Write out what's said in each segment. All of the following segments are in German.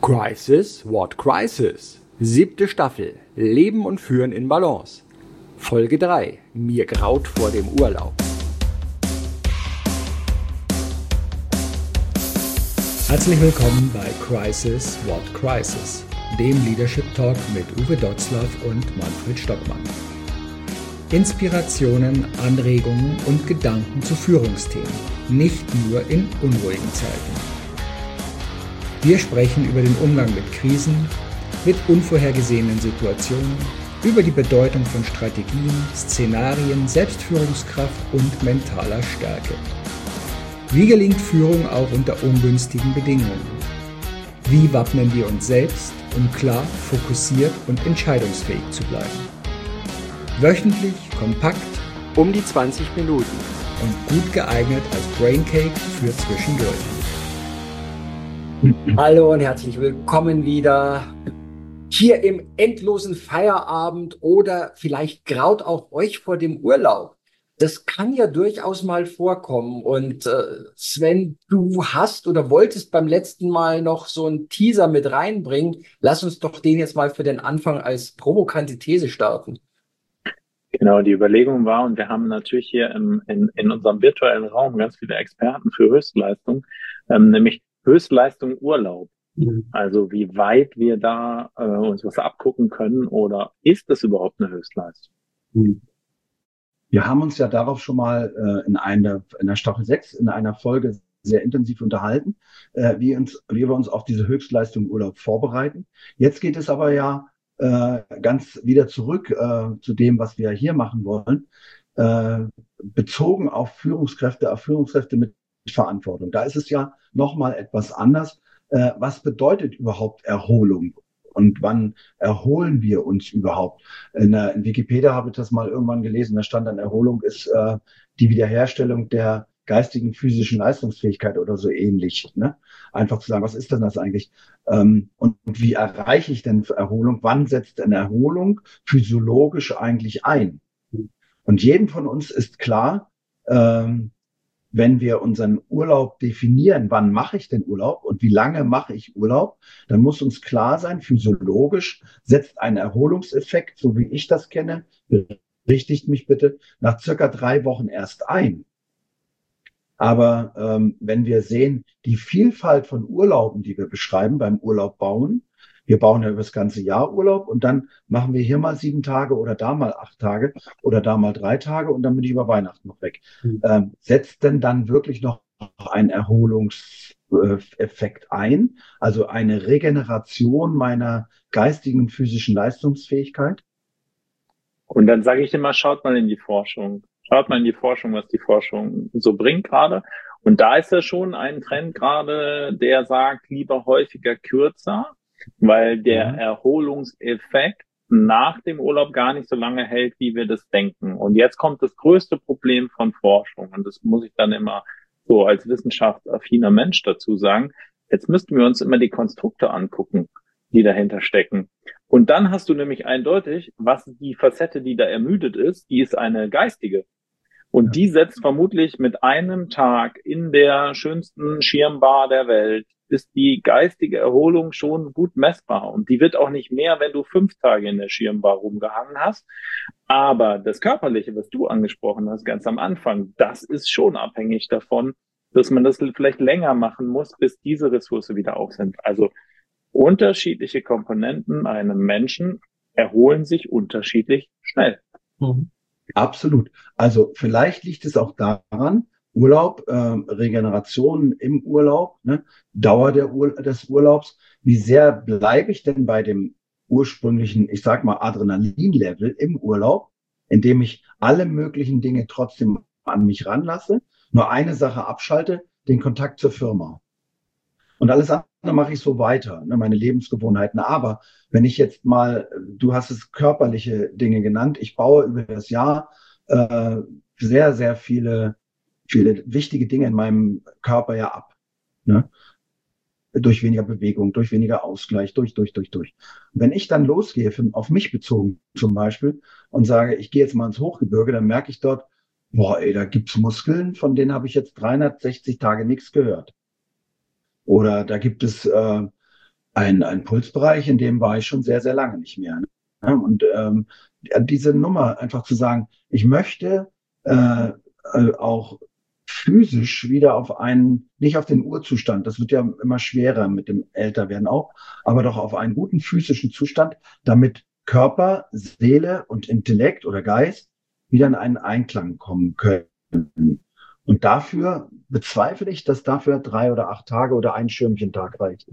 Crisis, what crisis? 7. Staffel, Leben und Führen in Balance. Folge 3, mir graut vor dem Urlaub. Herzlich willkommen bei Crisis, what crisis? Dem Leadership Talk mit Uwe Dotzlaff und Manfred Stockmann. Inspirationen, Anregungen und Gedanken zu Führungsthemen, nicht nur in unruhigen Zeiten. Wir sprechen über den Umgang mit Krisen, mit unvorhergesehenen Situationen, über die Bedeutung von Strategien, Szenarien, Selbstführungskraft und mentaler Stärke. Wie gelingt Führung auch unter ungünstigen Bedingungen? Wie wappnen wir uns selbst, um klar, fokussiert und entscheidungsfähig zu bleiben? Wöchentlich, kompakt, um die 20 Minuten und gut geeignet als Braincake für zwischendurch. Hallo und herzlich willkommen wieder hier im endlosen Feierabend oder vielleicht graut auch euch vor dem Urlaub. Das kann ja durchaus mal vorkommen. Und Sven, du hast oder wolltest beim letzten Mal noch so einen Teaser mit reinbringen. Lass uns doch den jetzt mal für den Anfang als provokante These starten. Genau, die Überlegung war, und wir haben natürlich hier in unserem virtuellen Raum ganz viele Experten für Höchstleistung, nämlich Höchstleistung Urlaub. Also wie weit wir da uns was abgucken können, oder ist das überhaupt eine Höchstleistung? Wir haben uns ja darauf schon mal in der Staffel 6 in einer Folge sehr intensiv unterhalten, wie wir uns auf diese Höchstleistung Urlaub vorbereiten. Jetzt geht es aber ja ganz wieder zurück zu dem, was wir hier machen wollen, bezogen auf Führungskräfte mit Verantwortung. Da ist es ja nochmal etwas anders. Was bedeutet überhaupt Erholung? Und wann erholen wir uns überhaupt? In Wikipedia habe ich das mal irgendwann gelesen, da stand dann, Erholung ist die Wiederherstellung der geistigen, physischen Leistungsfähigkeit oder so ähnlich. Ne? Einfach zu sagen, was ist denn das eigentlich? Und wie erreiche ich denn Erholung? Wann setzt eine Erholung physiologisch eigentlich ein? Und jedem von uns ist klar, wenn wir unseren Urlaub definieren, wann mache ich denn Urlaub und wie lange mache ich Urlaub, dann muss uns klar sein, physiologisch setzt ein Erholungseffekt, so wie ich das kenne, berichtigt mich bitte, nach circa 3 Wochen erst ein. Aber wenn wir sehen, die Vielfalt von Urlauben, die wir beschreiben beim Urlaub bauen, wir bauen ja über das ganze Jahr Urlaub und dann machen wir hier mal 7 Tage oder da mal 8 Tage oder da mal 3 Tage und dann bin ich über Weihnachten noch weg. Setzt denn dann wirklich noch ein Erholungseffekt ein? Also eine Regeneration meiner geistigen und physischen Leistungsfähigkeit? Und dann sage ich immer, schaut mal in die Forschung. Schaut mal in die Forschung, was die Forschung so bringt gerade. Und da ist ja schon ein Trend gerade, der sagt, lieber häufiger kürzer, weil der Erholungseffekt nach dem Urlaub gar nicht so lange hält, wie wir das denken. Und jetzt kommt das größte Problem von Forschung. Und das muss ich dann immer so als wissenschaftsaffiner Mensch dazu sagen. Jetzt müssten wir uns immer die Konstrukte angucken, die dahinter stecken. Und dann hast du nämlich eindeutig, was die Facette, die da ermüdet ist, die ist eine geistige. Und die setzt vermutlich mit einem Tag in der schönsten Schirmbar der Welt, ist die geistige Erholung schon gut messbar. Und die wird auch nicht mehr, wenn du 5 Tage in der Schirmbar rumgehangen hast. Aber das Körperliche, was du angesprochen hast, ganz am Anfang, das ist schon abhängig davon, dass man das vielleicht länger machen muss, bis diese Ressource wieder auf sind. Also unterschiedliche Komponenten einem Menschen erholen sich unterschiedlich schnell. Absolut. Also vielleicht liegt es auch daran, Urlaub, Regeneration im Urlaub, ne, Dauer des Urlaubs. Wie sehr bleibe ich denn bei dem ursprünglichen, ich sag mal, Adrenalinlevel im Urlaub, indem ich alle möglichen Dinge trotzdem an mich ranlasse, nur eine Sache abschalte, den Kontakt zur Firma. Und alles andere mache ich so weiter, ne, meine Lebensgewohnheiten. Aber wenn ich jetzt mal, du hast es körperliche Dinge genannt, ich baue über das Jahr sehr, sehr viele wichtige Dinge in meinem Körper ja ab. Ne? Durch weniger Bewegung, durch weniger Ausgleich, durch. Und wenn ich dann losgehe, auf mich bezogen zum Beispiel, und sage, ich gehe jetzt mal ins Hochgebirge, dann merke ich dort, boah, ey, da gibt's Muskeln, von denen habe ich jetzt 360 Tage nichts gehört. Oder da gibt es ein Pulsbereich, in dem war ich schon sehr, sehr lange nicht mehr. Ne? Und diese Nummer einfach zu sagen, ich möchte auch physisch wieder auf einen, nicht auf den Urzustand, das wird ja immer schwerer mit dem Älterwerden auch, aber doch auf einen guten physischen Zustand, damit Körper, Seele und Intellekt oder Geist wieder in einen Einklang kommen können. Und dafür bezweifle ich, dass dafür 3 oder 8 Tage oder ein Schirmchentag reicht.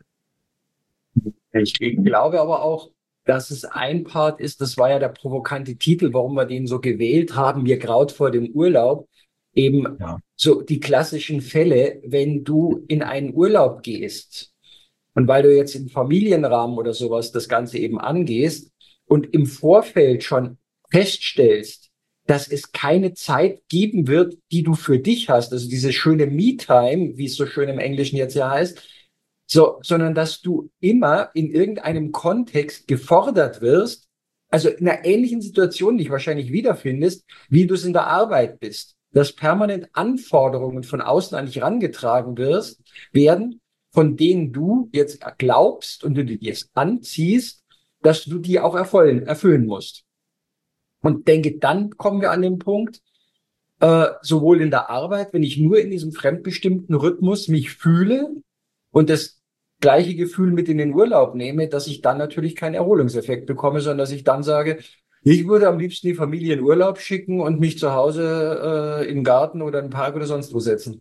Ich glaube aber auch, dass es ein Part ist, das war ja der provokante Titel, warum wir den so gewählt haben, mir graut vor dem Urlaub, eben so die klassischen Fälle, wenn du in einen Urlaub gehst und weil du jetzt im Familienrahmen oder sowas das Ganze eben angehst und im Vorfeld schon feststellst, dass es keine Zeit geben wird, die du für dich hast, also diese schöne Me-Time, wie es so schön im Englischen jetzt ja heißt, so, sondern dass du immer in irgendeinem Kontext gefordert wirst, also in einer ähnlichen Situation dich wahrscheinlich wiederfindest, wie du es in der Arbeit bist, dass permanent Anforderungen von außen an dich herangetragen werden, von denen du jetzt glaubst und du dir jetzt anziehst, dass du die auch erfüllen musst. Und denke, dann kommen wir an den Punkt, sowohl in der Arbeit, wenn ich nur in diesem fremdbestimmten Rhythmus mich fühle und das gleiche Gefühl mit in den Urlaub nehme, dass ich dann natürlich keinen Erholungseffekt bekomme, sondern dass ich dann sage, ich würde am liebsten die Familie in Urlaub schicken und mich zu Hause in den Garten oder in den Park oder sonst wo setzen.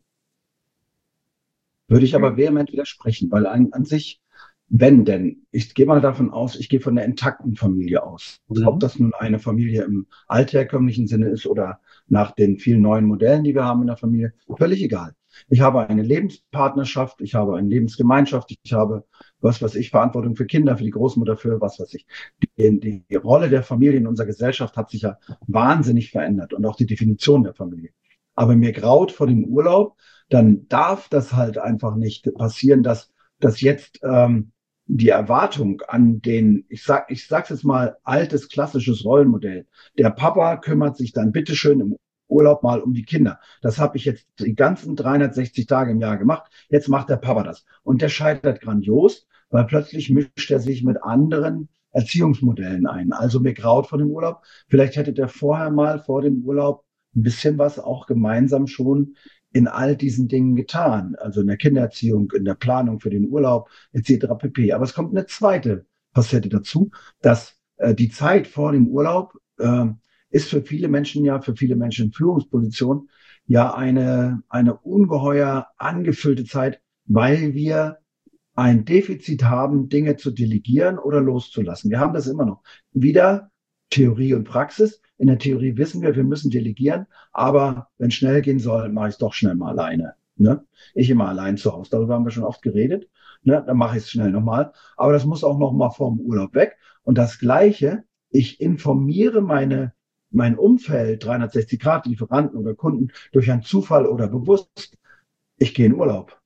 Würde ich aber vehement widersprechen, weil an sich, wenn denn, ich gehe mal davon aus, ich gehe von der intakten Familie aus. Ob das nun eine Familie im altherkömmlichen Sinne ist oder nach den vielen neuen Modellen, die wir haben in der Familie, völlig egal. Ich habe eine Lebenspartnerschaft, ich habe eine Lebensgemeinschaft, ich habe, was weiß ich, Verantwortung für Kinder, für die Großmutter, für was weiß ich. Die Rolle der Familie in unserer Gesellschaft hat sich ja wahnsinnig verändert und auch die Definition der Familie. Aber mir graut vor dem Urlaub, dann darf das halt einfach nicht passieren, dass jetzt die Erwartung an den, ich sag's jetzt mal, altes, klassisches Rollenmodell. Der Papa kümmert sich dann bitteschön im Urlaub mal um die Kinder. Das habe ich jetzt die ganzen 360 Tage im Jahr gemacht. Jetzt macht der Papa das. Und der scheitert grandios, weil plötzlich mischt er sich mit anderen Erziehungsmodellen ein. Also mir graut vor dem Urlaub. Vielleicht hätte der vorher mal vor dem Urlaub ein bisschen was auch gemeinsam schon in all diesen Dingen getan. Also in der Kindererziehung, in der Planung für den Urlaub etc. pp. Aber es kommt eine zweite Facette dazu, dass die Zeit vor dem Urlaub ist für viele Menschen in Führungspositionen ja eine ungeheuer angefüllte Zeit, weil wir ein Defizit haben, Dinge zu delegieren oder loszulassen. Wir haben das immer noch. Wieder Theorie und Praxis. In der Theorie wissen wir müssen delegieren, aber wenn es schnell gehen soll, mache ich es doch schnell mal alleine. Ne? Ich immer allein zu Hause. Darüber haben wir schon oft geredet. Ne? Dann mache ich es schnell nochmal. Aber das muss auch nochmal vorm Urlaub weg. Und das Gleiche, ich informiere mein Umfeld, 360 Grad, Lieferanten oder Kunden, durch einen Zufall oder bewusst, ich gehe in Urlaub.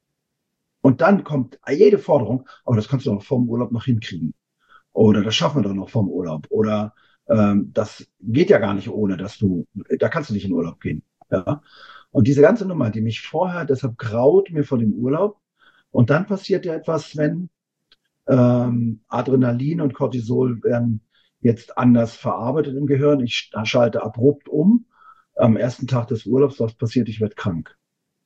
Und dann kommt jede Forderung, aber das kannst du noch vorm Urlaub noch hinkriegen. Oder das schaffen wir doch noch vorm Urlaub. Oder das geht ja gar nicht ohne, da kannst du nicht in Urlaub gehen. Ja? Und diese ganze Nummer, die mich vorher, deshalb graut mir vor dem Urlaub. Und dann passiert ja etwas, wenn Adrenalin und Cortisol werden jetzt anders verarbeitet im Gehirn. Ich schalte abrupt um. Am ersten Tag des Urlaubs, was passiert? Ich werde krank.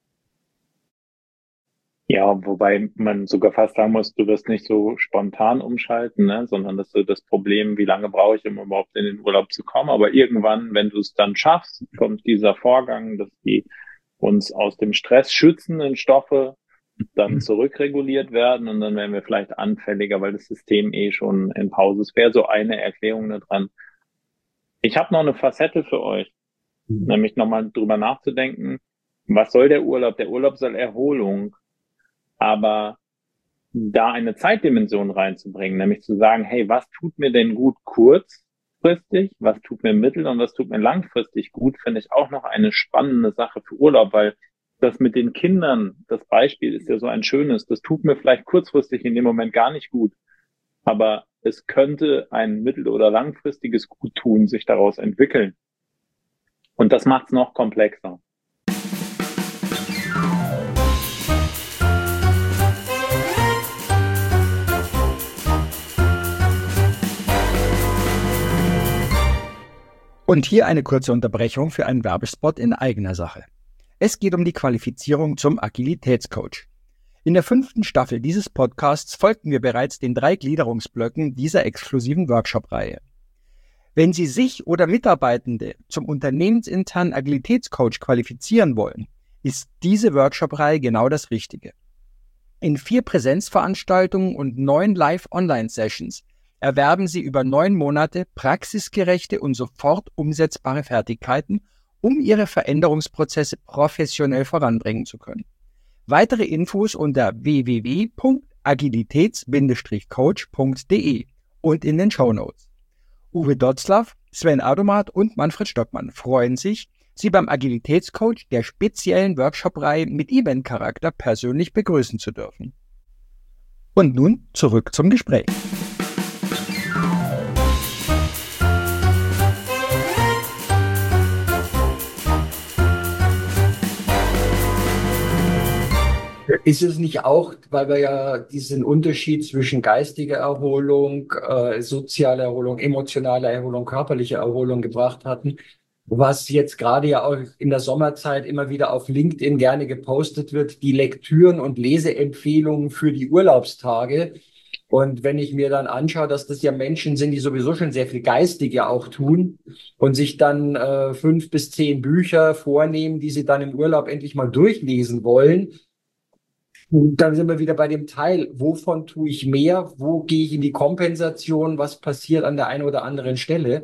Ja, wobei man sogar fast sagen muss, du wirst nicht so spontan umschalten, ne, sondern dass du das Problem, wie lange brauche ich, um überhaupt in den Urlaub zu kommen. Aber irgendwann, wenn du es dann schaffst, kommt dieser Vorgang, dass die uns aus dem Stress schützenden Stoffe dann zurückreguliert werden und dann werden wir vielleicht anfälliger, weil das System schon in Pause ist. Wäre so eine Erklärung da dran. Ich habe noch eine Facette für euch, nämlich nochmal drüber nachzudenken, was soll der Urlaub? Der Urlaub soll Erholung. Aber da eine Zeitdimension reinzubringen, nämlich zu sagen, hey, was tut mir denn gut kurzfristig, was tut mir mittel- und was tut mir langfristig gut, finde ich auch noch eine spannende Sache für Urlaub, weil das mit den Kindern, das Beispiel ist ja so ein schönes, das tut mir vielleicht kurzfristig in dem Moment gar nicht gut, aber es könnte ein mittel- oder langfristiges Guttun sich daraus entwickeln. Und das macht es noch komplexer. Und hier eine kurze Unterbrechung für einen Werbespot in eigener Sache. Es geht um die Qualifizierung zum Agilitätscoach. In der 5. Staffel dieses Podcasts folgten wir bereits den 3 Gliederungsblöcken dieser exklusiven Workshop-Reihe. Wenn Sie sich oder Mitarbeitende zum unternehmensinternen Agilitätscoach qualifizieren wollen, ist diese Workshop-Reihe genau das Richtige. In 4 Präsenzveranstaltungen und 9 Live-Online-Sessions erwerben Sie über 9 Monate praxisgerechte und sofort umsetzbare Fertigkeiten, um Ihre Veränderungsprozesse professionell voranbringen zu können. Weitere Infos unter www.agilitäts-coach.de und in den Shownotes. Uwe Dotzlaff, Sven Adomat und Manfred Stockmann freuen sich, Sie beim Agilitätscoach der speziellen Workshop-Reihe mit Event-Charakter persönlich begrüßen zu dürfen. Und nun zurück zum Gespräch. Ist es nicht auch, weil wir ja diesen Unterschied zwischen geistiger Erholung, sozialer Erholung, emotionaler Erholung, körperlicher Erholung gebracht hatten, was jetzt gerade ja auch in der Sommerzeit immer wieder auf LinkedIn gerne gepostet wird, die Lektüren und Leseempfehlungen für die Urlaubstage. Und wenn ich mir dann anschaue, dass das ja Menschen sind, die sowieso schon sehr viel geistig ja auch tun und sich dann 5 bis 10 Bücher vornehmen, die sie dann im Urlaub endlich mal durchlesen wollen, dann sind wir wieder bei dem Teil, wovon tue ich mehr, wo gehe ich in die Kompensation, was passiert an der einen oder anderen Stelle.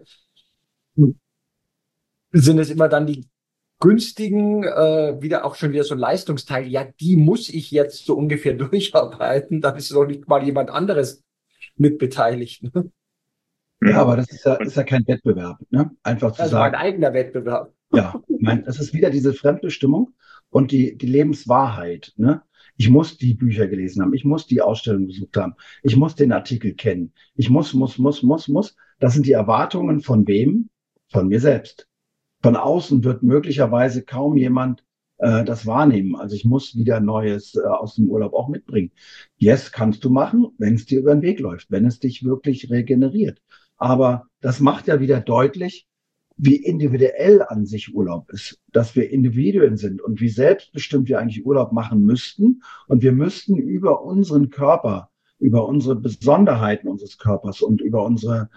Sind es immer dann die günstigen, wieder auch schon wieder so ein Leistungsteil, ja, die muss ich jetzt so ungefähr durcharbeiten, dann ist doch nicht mal jemand anderes mit beteiligt. Ne? Ja, aber das ist ja kein Wettbewerb, ne? Einfach zu Das sagen. war ein eigener Wettbewerb. Ja, das ist wieder diese Fremdbestimmung und die Lebenswahrheit, ne? Ich muss die Bücher gelesen haben, ich muss die Ausstellung besucht haben, ich muss den Artikel kennen, ich muss. Das sind die Erwartungen von wem? Von mir selbst. Von außen wird möglicherweise kaum jemand das wahrnehmen. Also ich muss wieder Neues aus dem Urlaub auch mitbringen. Yes, kannst du machen, wenn es dir über den Weg läuft, wenn es dich wirklich regeneriert. Aber das macht ja wieder deutlich, wie individuell an sich Urlaub ist, dass wir Individuen sind und wie selbstbestimmt wir eigentlich Urlaub machen müssten. Und wir müssten über unseren Körper, über unsere Besonderheiten unseres Körpers und über unsere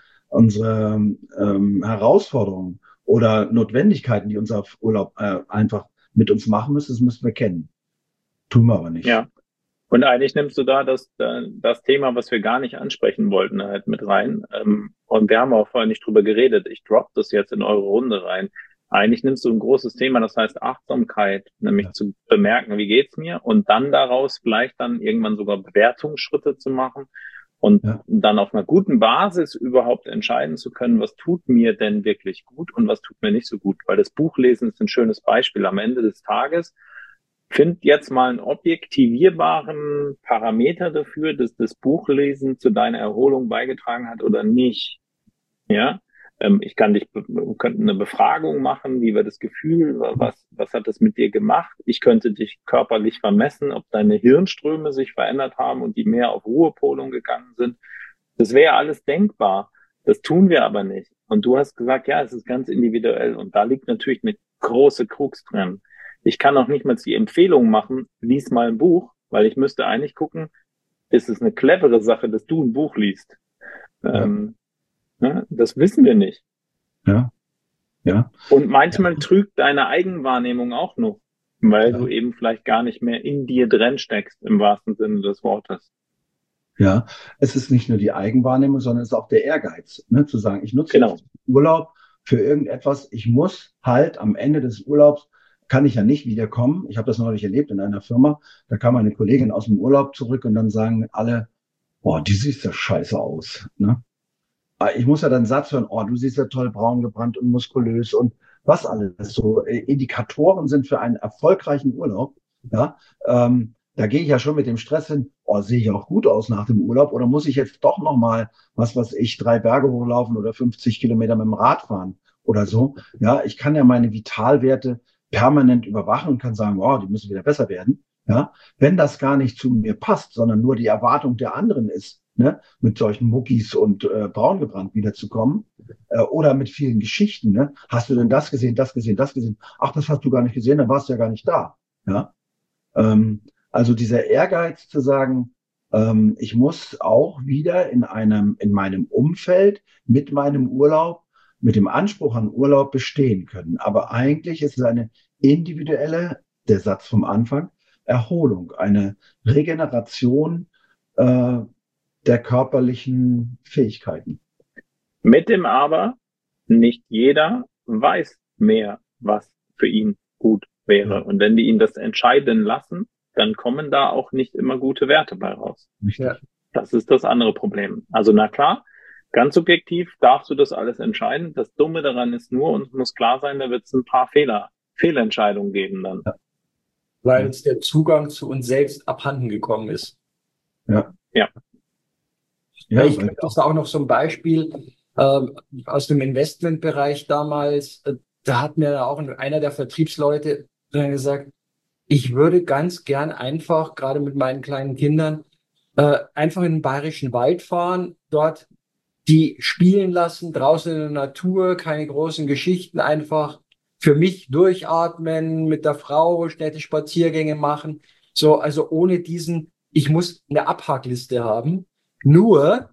Herausforderungen oder Notwendigkeiten, die unser Urlaub einfach mit uns machen müssen, das müssen wir kennen. Tun wir aber nicht. Ja. Und eigentlich nimmst du da das Thema, was wir gar nicht ansprechen wollten, halt mit rein. Und wir haben auch vorher nicht drüber geredet. Ich drop das jetzt in eure Runde rein. Eigentlich nimmst du ein großes Thema, das heißt Achtsamkeit, nämlich zu bemerken, wie geht's mir? Und dann daraus vielleicht dann irgendwann sogar Bewertungsschritte zu machen und dann auf einer guten Basis überhaupt entscheiden zu können, was tut mir denn wirklich gut und was tut mir nicht so gut. Weil das Buchlesen ist ein schönes Beispiel. Am Ende des Tages find jetzt mal einen objektivierbaren Parameter dafür, dass das Buchlesen zu deiner Erholung beigetragen hat oder nicht. Ja, wir könnten eine Befragung machen, wie war das Gefühl, was hat das mit dir gemacht? Ich könnte dich körperlich vermessen, ob deine Hirnströme sich verändert haben und die mehr auf Ruhepolung gegangen sind. Das wäre alles denkbar. Das tun wir aber nicht. Und du hast gesagt, ja, es ist ganz individuell. Und da liegt natürlich eine große Krux drin. Ich kann auch nicht mal die Empfehlung machen, lies mal ein Buch, weil ich müsste eigentlich gucken, ist es eine clevere Sache, dass du ein Buch liest. Das wissen wir nicht. Ja. Und manchmal trügt deine Eigenwahrnehmung auch noch, weil du eben vielleicht gar nicht mehr in dir drin steckst, im wahrsten Sinne des Wortes. Ja, es ist nicht nur die Eigenwahrnehmung, sondern es ist auch der Ehrgeiz, ne, zu sagen, ich nutze jetzt Urlaub für irgendetwas. Ich muss halt am Ende des Urlaubs kann ich ja nicht wiederkommen. Ich habe das neulich erlebt in einer Firma. Da kam eine Kollegin aus dem Urlaub zurück und dann sagen alle, boah, die siehst ja scheiße aus. Ne? Ich muss ja dann einen Satz hören, oh, du siehst ja toll braun gebrannt und muskulös und was alles so Indikatoren sind für einen erfolgreichen Urlaub. Ja, da gehe ich ja schon mit dem Stress hin, oh, sehe ich auch gut aus nach dem Urlaub oder muss ich jetzt doch nochmal, 3 Berge hochlaufen oder 50 Kilometer mit dem Rad fahren oder so. Ja, ich kann ja meine Vitalwerte permanent überwachen und kann sagen, oh, die müssen wieder besser werden. Ja, wenn das gar nicht zu mir passt, sondern nur die Erwartung der anderen ist, ne, mit solchen Muckis und braun gebrannt wiederzukommen, oder mit vielen Geschichten, ne? Hast du denn das gesehen, das gesehen, das gesehen? Ach, das hast du gar nicht gesehen, dann warst du ja gar nicht da. Ja? Also dieser Ehrgeiz zu sagen, ich muss auch wieder in meinem Umfeld mit meinem Urlaub, mit dem Anspruch an Urlaub bestehen können. Aber eigentlich ist es eine individuelle, der Satz vom Anfang, Erholung, eine Regeneration der körperlichen Fähigkeiten. Mit dem Aber, nicht jeder weiß mehr, was für ihn gut wäre. Ja. Und wenn die ihn das entscheiden lassen, dann kommen da auch nicht immer gute Werte bei raus. Ja. Das ist das andere Problem. Also na klar, ganz subjektiv darfst du das alles entscheiden. Das Dumme daran ist nur, uns muss klar sein, da wird es ein paar Fehlentscheidungen geben dann. Ja. Weil uns der Zugang zu uns selbst abhanden gekommen ist. Ja. Ja. Ja, ich glaube, das war auch noch so ein Beispiel aus dem Investmentbereich damals. Da hat mir auch einer der Vertriebsleute dann gesagt, ich würde ganz gern einfach, gerade mit meinen kleinen Kindern, einfach in den Bayerischen Wald fahren, dort die spielen lassen, draußen in der Natur, keine großen Geschichten, einfach für mich durchatmen, mit der Frau schnelle Spaziergänge machen. So, also ohne diesen, ich muss eine Abhackliste haben. Nur,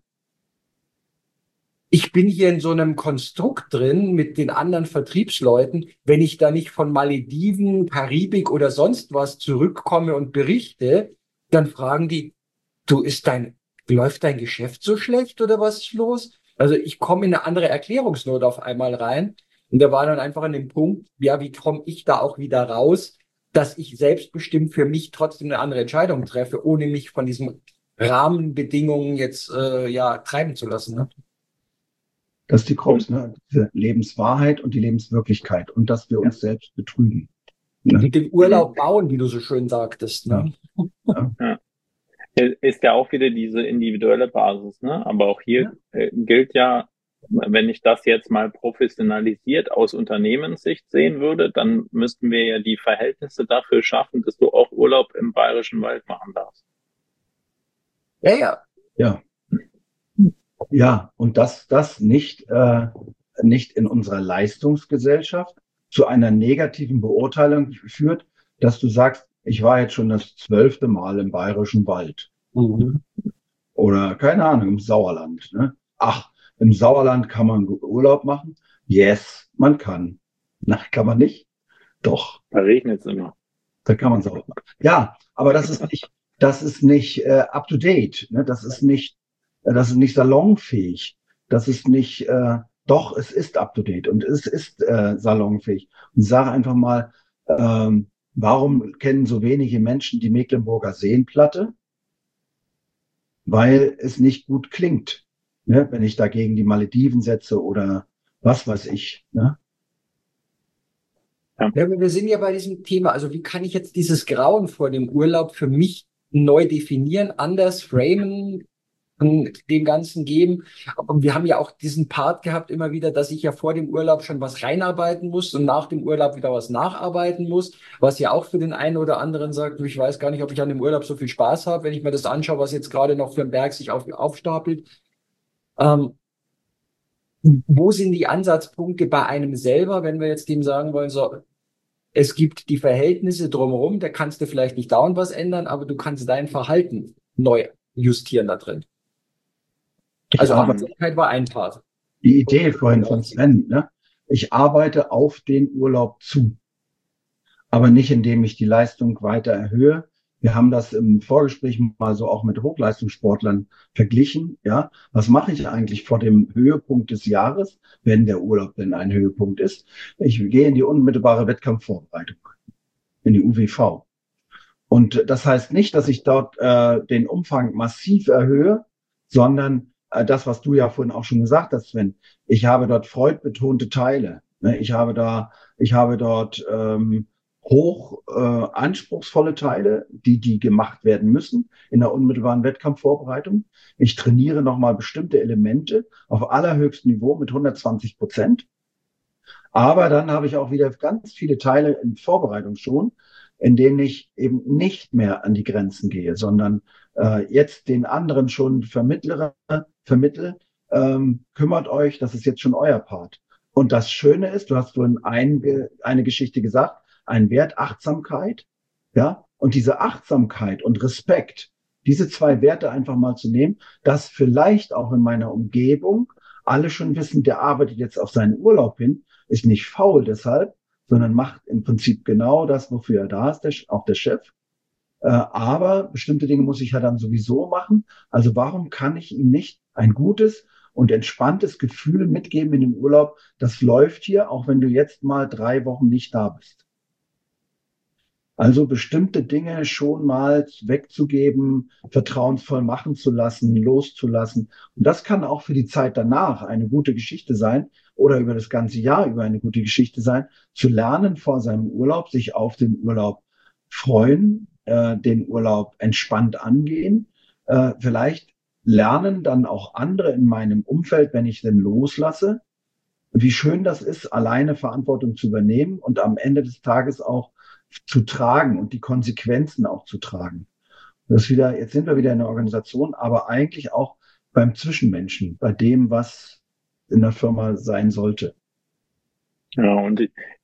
ich bin hier in so einem Konstrukt drin mit den anderen Vertriebsleuten. Wenn ich da nicht von Malediven, Karibik oder sonst was zurückkomme und berichte, dann fragen die, läuft dein Geschäft so schlecht oder was ist los? Also ich komme in eine andere Erklärungsnot auf einmal rein. Und da war dann einfach an dem Punkt, ja, wie komme ich da auch wieder raus, dass ich selbstbestimmt für mich trotzdem eine andere Entscheidung treffe, ohne mich von diesen Rahmenbedingungen jetzt treiben zu lassen. Ne? Das ist die Krux, ne? Diese Lebenswahrheit und die Lebenswirklichkeit und dass wir uns selbst betrügen. Ne? Und den Urlaub bauen, wie du so schön sagtest. Ne? Ja. Ist ja auch wieder diese individuelle Basis, ne? Aber auch hier gilt ja, wenn ich das jetzt mal professionalisiert aus Unternehmenssicht sehen würde, dann müssten wir ja die Verhältnisse dafür schaffen, dass du auch Urlaub im Bayerischen Wald machen darfst. Ja. Ja, und dass das nicht in unserer Leistungsgesellschaft zu einer negativen Beurteilung führt, dass du sagst, ich war jetzt schon das 12. Mal im Bayerischen Wald. Mhm. Oder, keine Ahnung, im Sauerland. Ne? Ach, im Sauerland kann man Urlaub machen? Yes, man kann. Na, kann man nicht? Doch. Da regnet es immer. Da kann man Sauerland machen. Ja, aber das ist nicht up to date. Ne? Das ist nicht salonfähig. Das ist nicht, doch, es ist up to date und es ist salonfähig. Und ich sage einfach mal, warum kennen so wenige Menschen die Mecklenburger Seenplatte? Weil es nicht gut klingt, ne? Wenn ich dagegen die Malediven setze oder was weiß ich. Ne? Ja, aber wir sind ja bei diesem Thema, also wie kann ich jetzt dieses Grauen vor dem Urlaub für mich neu definieren, anders framen, dem Ganzen geben. Aber wir haben ja auch diesen Part gehabt immer wieder, dass ich ja vor dem Urlaub schon was reinarbeiten muss und nach dem Urlaub wieder was nacharbeiten muss, was ja auch für den einen oder anderen sagt, ich weiß gar nicht, ob ich an dem Urlaub so viel Spaß habe, wenn ich mir das anschaue, was jetzt gerade noch für einen Berg sich aufstapelt. Wo sind die Ansatzpunkte bei einem selber, wenn wir jetzt dem sagen wollen, so, es gibt die Verhältnisse drumherum, da kannst du vielleicht nicht dauernd was ändern, aber du kannst dein Verhalten neu justieren da drin. Also Achtsamkeit war ein Part. Die Idee vorhin von Sven, ne? Ich arbeite auf den Urlaub zu, aber nicht, indem ich die Leistung weiter erhöhe. Wir haben das im Vorgespräch mal so auch mit Hochleistungssportlern verglichen. Ja, was mache ich eigentlich vor dem Höhepunkt des Jahres, wenn der Urlaub denn ein Höhepunkt ist? Ich gehe in die unmittelbare Wettkampfvorbereitung, in die UWV. Und das heißt nicht, dass ich dort den Umfang massiv erhöhe, sondern das, was du ja vorhin auch schon gesagt hast, Sven, ich habe dort freudbetonte Teile. Ne? Ich habe dort hoch anspruchsvolle Teile, die gemacht werden müssen in der unmittelbaren Wettkampfvorbereitung. Ich trainiere nochmal bestimmte Elemente auf allerhöchstem Niveau mit 120%. Aber dann habe ich auch wieder ganz viele Teile in Vorbereitung schon, in denen ich eben nicht mehr an die Grenzen gehe, sondern jetzt den anderen schon vermittle, kümmert euch, das ist jetzt schon euer Part. Und das Schöne ist, du hast vorhin eine Geschichte gesagt, ein Wert Achtsamkeit, ja, und diese Achtsamkeit und Respekt, diese zwei Werte einfach mal zu nehmen, dass vielleicht auch in meiner Umgebung alle schon wissen, der arbeitet jetzt auf seinen Urlaub hin, ist nicht faul deshalb, sondern macht im Prinzip genau das, wofür er da ist, auch der Chef. Aber bestimmte Dinge muss ich ja dann sowieso machen. Also warum kann ich ihm nicht ein gutes und entspanntes Gefühl mitgeben in den Urlaub? Das läuft hier, auch wenn du jetzt mal 3 Wochen nicht da bist. Also bestimmte Dinge schon mal wegzugeben, vertrauensvoll machen zu lassen, loszulassen. Und das kann auch für die Zeit danach eine gute Geschichte sein oder über das ganze Jahr über eine gute Geschichte sein, zu lernen vor seinem Urlaub, sich auf den Urlaub freuen, den Urlaub entspannt angehen, vielleicht lernen dann auch andere in meinem Umfeld, wenn ich denn loslasse, wie schön das ist, alleine Verantwortung zu übernehmen und am Ende des Tages auch zu tragen und die Konsequenzen auch zu tragen. Jetzt sind wir wieder in der Organisation, aber eigentlich auch beim Zwischenmenschen, bei dem, was in der Firma sein sollte. Ja, und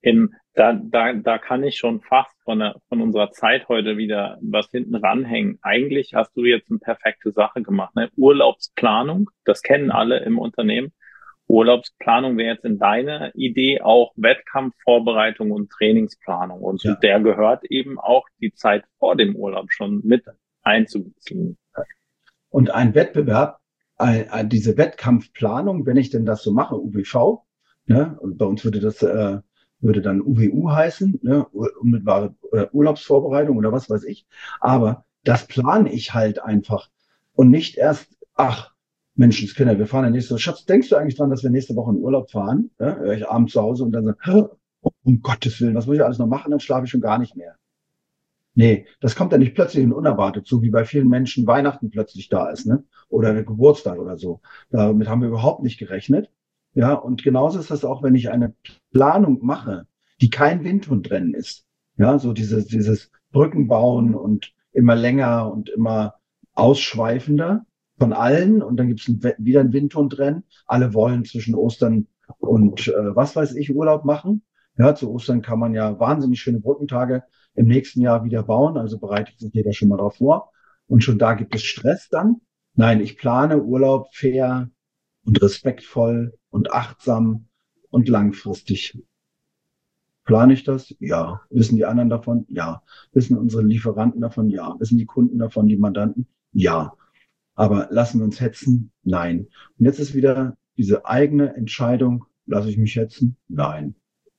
da kann ich schon fast von unserer Zeit heute wieder was hinten ranhängen. Eigentlich hast du jetzt eine perfekte Sache gemacht, ne? Urlaubsplanung, das kennen alle im Unternehmen. Urlaubsplanung wäre jetzt in deiner Idee auch Wettkampfvorbereitung und Trainingsplanung. Und zu der gehört eben auch die Zeit vor dem Urlaub schon mit einzubeziehen. Und ein Wettbewerb, diese Wettkampfplanung, wenn ich denn das so mache, UWV, ne, und bei uns würde das würde dann UWU heißen, ne, unmittelbare Urlaubsvorbereitung oder was weiß ich. Aber das plane ich halt einfach und nicht erst, Menschenskinder, wir fahren ja nächste Woche. Schatz, denkst du eigentlich dran, dass wir nächste Woche in Urlaub fahren? Ja, höre ich abends zu Hause und dann so, um Gottes Willen, was muss ich alles noch machen? Dann schlafe ich schon gar nicht mehr. Nee, das kommt ja nicht plötzlich und unerwartet, so wie bei vielen Menschen Weihnachten plötzlich da ist, ne? Oder der Geburtstag oder so. Damit haben wir überhaupt nicht gerechnet. Ja, und genauso ist das auch, wenn ich eine Planung mache, die kein Windhundrennen ist. Ja, so dieses Brücken bauen und immer länger und immer ausschweifender von allen. Und dann gibt es wieder ein Windhundrennen. Alle wollen zwischen Ostern und was weiß ich Urlaub machen. Ja, zu Ostern kann man ja wahnsinnig schöne Brückentage im nächsten Jahr wieder bauen. Also bereitet sich jeder schon mal drauf vor. Und schon da gibt es Stress dann. Nein, ich plane Urlaub fair und respektvoll und achtsam und langfristig. Plane ich das? Ja. Wissen die anderen davon? Ja. Wissen unsere Lieferanten davon? Ja. Wissen die Kunden davon, die Mandanten? Ja. Aber lassen wir uns hetzen? Nein. Und jetzt ist wieder diese eigene Entscheidung, lasse ich mich hetzen? Nein.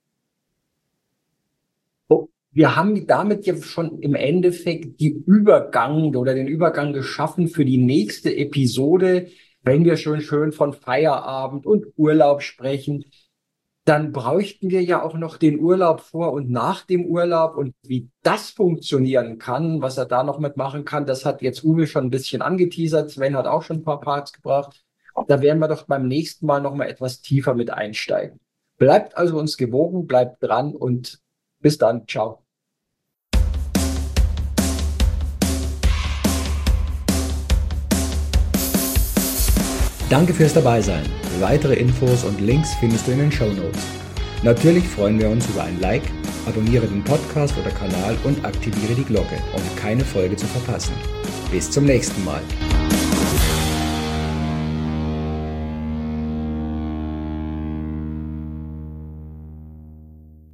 Wir haben damit ja schon im Endeffekt den Übergang geschaffen für die nächste Episode. Wenn wir schon schön von Feierabend und Urlaub sprechen, dann bräuchten wir ja auch noch den Urlaub vor und nach dem Urlaub und wie das funktionieren kann, was er da noch mitmachen kann. Das hat jetzt Uwe schon ein bisschen angeteasert. Sven hat auch schon ein paar Parts gebracht. Da werden wir doch beim nächsten Mal noch mal etwas tiefer mit einsteigen. Bleibt also uns gewogen, bleibt dran und bis dann. Ciao. Danke fürs Dabeisein. Weitere Infos und Links findest du in den Shownotes. Natürlich freuen wir uns über ein Like, abonniere den Podcast oder Kanal und aktiviere die Glocke, um keine Folge zu verpassen. Bis zum nächsten Mal.